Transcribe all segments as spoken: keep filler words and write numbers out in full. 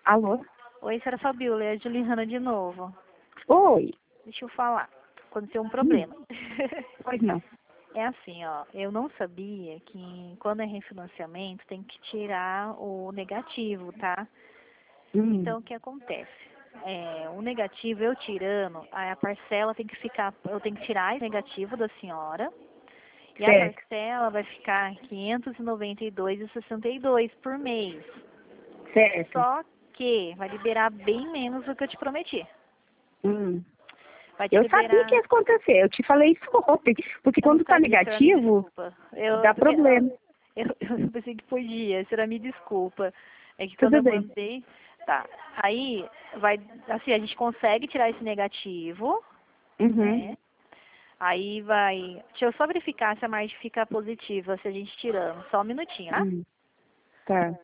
Alô? Oi, senhora Fabiola, é a Juliana de novo. Oi. Deixa eu falar. Aconteceu um Hum, problema. pois não. É assim, ó, eu não sabia que quando é refinanciamento tem que tirar o negativo, tá? Hum, Então, o que acontece? É, o negativo eu tirando, aí a parcela tem que ficar, eu tenho que tirar o negativo da senhora, e a certo, parcela vai ficar quinhentos e noventa e dois reais e sessenta e dois centavos por mês. certo. Só que vai liberar bem menos do que eu te prometi. Hum. Vai te Eu sabia que liberar. ia acontecer, eu te falei isso ontem, porque Eu não quando tá sabia, a senhora me negativo, desculpa. Eu, dá porque, problema. eu, eu pensei que podia, a senhora me desculpa. É que quando Tudo eu bem. mandei. Tá. Aí vai. Assim, a gente consegue tirar esse negativo, Uhum. né? Aí vai. Deixa eu só verificar se a margem fica positiva, se a gente tirando. Só um minutinho, tá? Hum. Tá.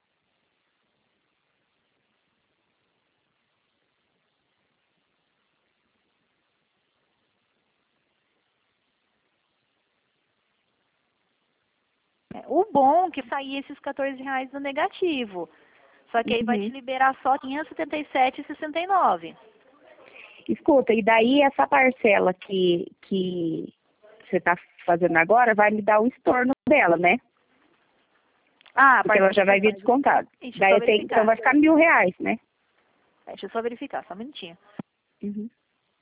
É, o bom é que sair esses quatorze reais do negativo. Só que aí vai te Uhum. liberar só quinhentos e setenta e sete reais e sessenta e nove centavos. Escuta, e daí essa parcela que, que você tá fazendo agora vai me dar o estorno dela, né? Ah, a Porque parte ela que já você vai vir faz. descontado. Deixa eu Daí só eu tenho, então verificar. vai ficar mil reais, né? Deixa eu só verificar, só um minutinho. Uhum.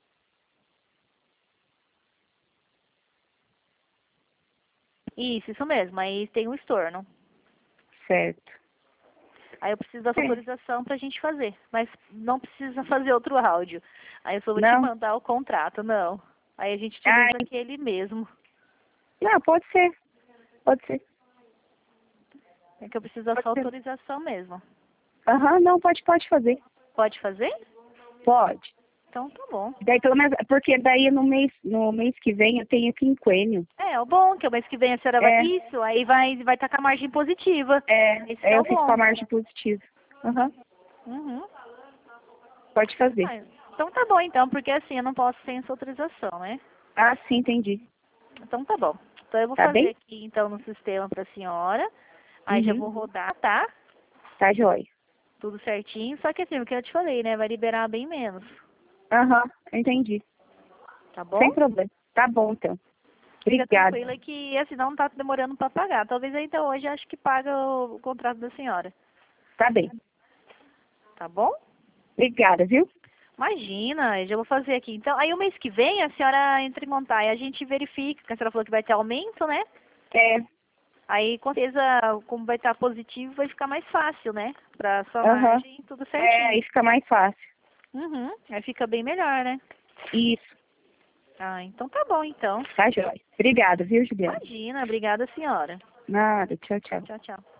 Isso, isso mesmo. Aí tem um estorno. Certo. Aí eu preciso da sua É. autorização pra gente fazer. Mas não precisa fazer outro áudio. Aí eu só vou te Não? mandar o contrato, não. Aí a gente Ah, utiliza aquele mesmo. não, pode ser. Pode ser. É que eu preciso da Pode sua ser. autorização mesmo. Aham, não, pode, pode fazer. Pode fazer? Pode. Então tá bom. Daí pelo menos, porque daí no mês, no mês que vem eu tenho quinquênio. É, o bom que o mês que vem a senhora vai. É, Isso, aí vai vai estar com a margem positiva. é, Esse que é, é eu o fico com bom. a margem positiva. Aham, Uhum. pode fazer. Ah, então tá bom então, porque assim eu não posso sem sua autorização, né? Ah, sim, entendi. Então tá bom. Então eu vou Tá fazer bem? aqui então no sistema pra senhora. Aí já Uhum, vou rodar, tá? tá jóia. Tudo certinho. Só que assim, o que eu te falei, né? Vai liberar bem menos. Aham, entendi. Tá Sem bom? problema. Tá bom, então. Fica Obrigada. tranquila que assim não tá demorando pra pagar. Talvez ainda hoje acho que paga o, o contrato da senhora. Tá bem. Tá bom? Obrigada, viu? Imagina, eu já vou fazer aqui. Então, aí o mês que vem a senhora entra em contato e a gente verifica, porque a senhora falou que vai ter aumento, né? É, Aí, com certeza, como vai estar positivo, vai ficar mais fácil, né? Pra sua aham. margem, tudo É, certinho. aí fica mais fácil. Uhum, aí fica bem melhor, né? Isso, Ah, então tá bom, então. tá jóia. Obrigada, viu, Juliana? Imagina, obrigada, senhora. Nada, tchau, tchau. Tchau, tchau.